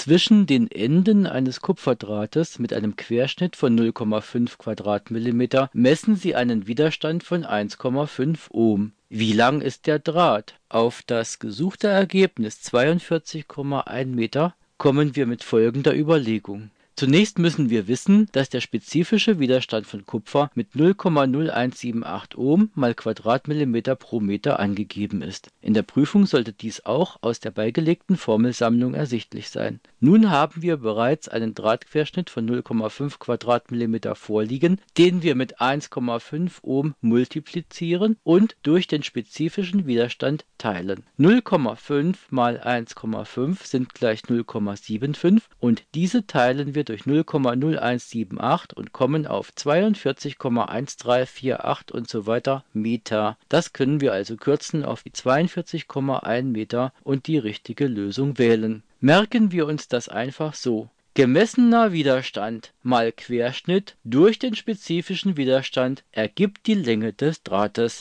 Zwischen den Enden eines Kupferdrahtes mit einem Querschnitt von 0,5 Quadratmillimeter messen Sie einen Widerstand von 1,5 Ohm. Wie lang ist der Draht? Auf das gesuchte Ergebnis 42,1 Meter kommen wir mit folgender Überlegung. Zunächst müssen wir wissen, dass der spezifische Widerstand von Kupfer mit 0,0178 Ohm mal Quadratmillimeter pro Meter angegeben ist. In der Prüfung sollte dies auch aus der beigelegten Formelsammlung ersichtlich sein. Nun haben wir bereits einen Drahtquerschnitt von 0,5 Quadratmillimeter vorliegen, den wir mit 1,5 Ohm multiplizieren und durch den spezifischen Widerstand teilen. 0,5 mal 1,5 sind gleich 0,75 und diese teilen wir durch 0,0178 und kommen auf 42,1348 und so weiter Meter. Das können wir also kürzen auf die 42,1 Meter und die richtige Lösung wählen. Merken wir uns das einfach so. Gemessener Widerstand mal Querschnitt durch den spezifischen Widerstand ergibt die Länge des Drahtes.